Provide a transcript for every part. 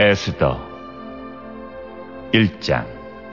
에스더 1장.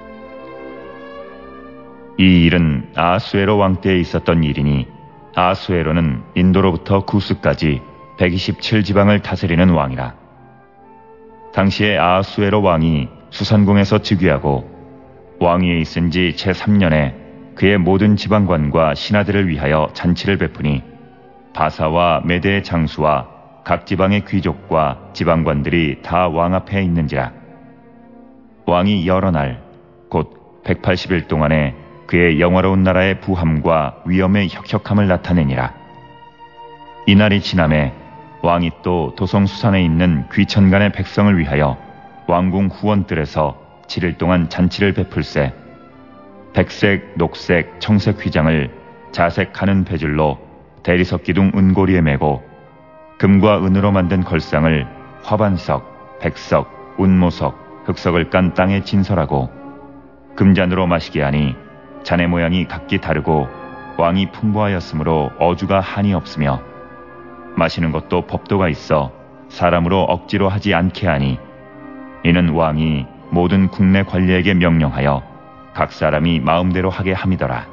이 일은 아하수에로 왕 때에 있었던 일이니, 아하수에로는 인도로부터 구스까지 127지방을 다스리는 왕이라. 당시에 아하수에로 왕이 수산궁에서 즉위하고 왕위에 있은 지 제3년에 그의 모든 지방관과 신하들을 위하여 잔치를 베푸니, 바사와 메대의 장수와 각 지방의 귀족과 지방관들이 다 왕 앞에 있는지라. 왕이 여러 날, 곧 180일 동안에 그의 영화로운 나라의 부함과 위엄의 혁혁함을 나타내니라. 이날이 지남에 왕이 또 도성수산에 있는 귀천간의 백성을 위하여 왕궁 후원들에서 7일 동안 잔치를 베풀세, 백색, 녹색, 청색 휘장을 자색 가는 배줄로 대리석 기둥 은고리에 메고, 금과 은으로 만든 걸상을 화반석, 백석, 운모석, 흑석을 깐 땅에 진설하고, 금잔으로 마시게 하니 잔의 모양이 각기 다르고 왕이 풍부하였으므로 어주가 한이 없으며, 마시는 것도 법도가 있어 사람으로 억지로 하지 않게 하니, 이는 왕이 모든 국내 관리에게 명령하여 각 사람이 마음대로 하게 함이더라.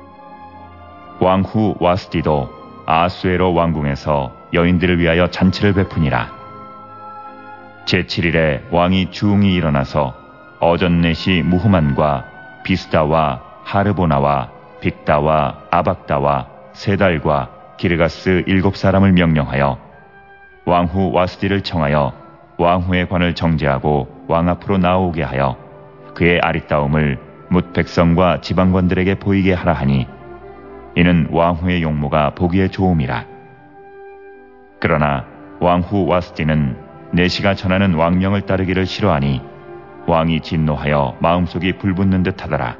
왕후 와스디도 아하수에로 왕궁에서 여인들을 위하여 잔치를 베푸니라. 제7일에 왕이 주웅이 일어나서 어전넷이 무흐만과 비스다와 하르보나와 빅다와 아박다와 세달과 기르가스 7사람을 명령하여 왕후 와스디를 청하여 왕후의 관을 정제하고 왕 앞으로 나오게 하여 그의 아리따움을 뭇 백성과 지방관들에게 보이게 하라 하니, 이는 왕후의 용모가 보기에 좋음이라. 그러나 왕후 와스디는 내시가 전하는 왕명을 따르기를 싫어하니 왕이 진노하여 마음속이 불붙는 듯 하더라.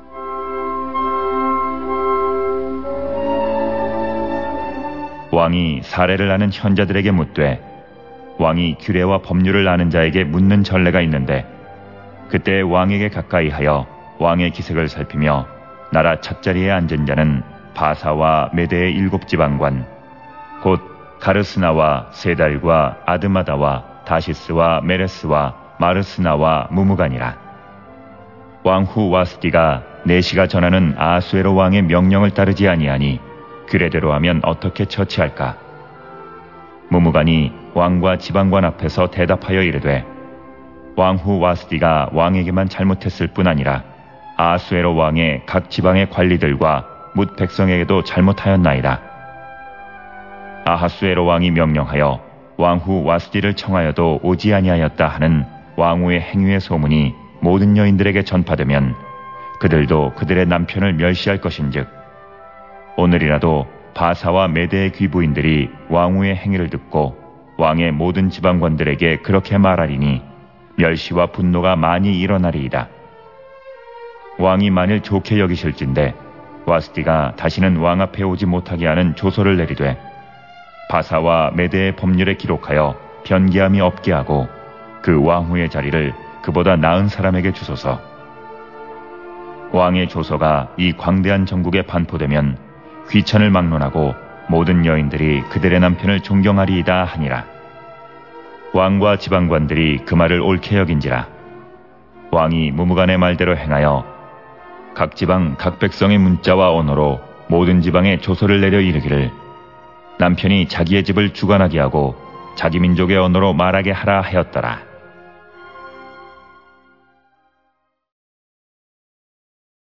왕이 사례를 아는 현자들에게 묻되, 왕이 규례와 법률을 아는 자에게 묻는 전례가 있는데, 그때 왕에게 가까이 하여 왕의 기색을 살피며 나라 첫자리에 앉은 자는 바사와 메대의 7지방관, 곧 가르스나와 세달과 아드마다와 다시스와 메레스와 마르스나와 무무간이라. 왕후 와스디가 내시가 전하는 아하수에로 왕의 명령을 따르지 아니하니 규례대로 하면 어떻게 처치할까? 무무간이 왕과 지방관 앞에서 대답하여 이르되, 왕후 와스디가 왕에게만 잘못했을 뿐 아니라 아하수에로 왕의 각 지방의 관리들과 뭇 백성에게도 잘못하였나이다. 아하수에로 왕이 명령하여 왕후 와스디를 청하여도 오지 아니하였다 하는 왕후의 행위의 소문이 모든 여인들에게 전파되면 그들도 그들의 남편을 멸시할 것인즉, 오늘이라도 바사와 메대의 귀부인들이 왕후의 행위를 듣고 왕의 모든 지방관들에게 그렇게 말하리니 멸시와 분노가 많이 일어나리이다. 왕이 만일 좋게 여기실진데 와스디가 다시는 왕 앞에 오지 못하게 하는 조서를 내리되, 바사와 메대의 법률에 기록하여 변기함이 없게 하고 그 왕후의 자리를 그보다 나은 사람에게 주소서. 왕의 조서가 이 광대한 전국에 반포되면 귀천을 막론하고 모든 여인들이 그들의 남편을 존경하리이다 하니라. 왕과 지방관들이 그 말을 옳게 여긴지라. 왕이 무무간의 말대로 행하여 각 지방 각 백성의 문자와 언어로 모든 지방에 조서를 내려 이르기를, 남편이 자기의 집을 주관하게 하고 자기 민족의 언어로 말하게 하라 하였더라.